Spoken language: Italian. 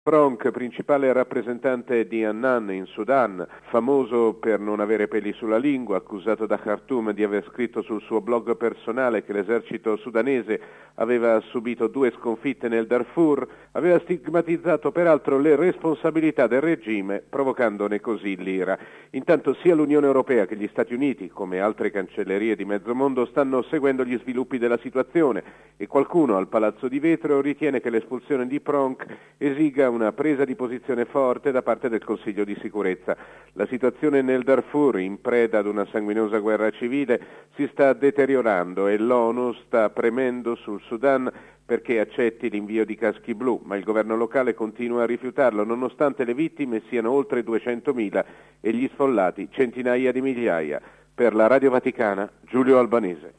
Pronk, principale rappresentante di Annan in Sudan, famoso per non avere peli sulla lingua, accusato da Khartoum di aver scritto sul suo blog personale che l'esercito sudanese aveva subito 2 sconfitte nel Darfur, aveva stigmatizzato peraltro le responsabilità del regime, provocandone così l'ira. Intanto sia l'Unione Europea che gli Stati Uniti, come altre cancellerie di mezzo mondo, stanno seguendo gli sviluppi della situazione e qualcuno al Palazzo di Vetro ritiene che l'espulsione di Pronk esiga una presa di posizione forte da parte del Consiglio di sicurezza. La situazione nel Darfur, in preda ad una sanguinosa guerra civile, si sta deteriorando e l'ONU sta premendo sul Sudan perché accetti l'invio di caschi blu, ma il governo locale continua a rifiutarlo, nonostante le vittime siano oltre 200.000 e gli sfollati centinaia di migliaia. Per la Radio Vaticana, Giulio Albanese.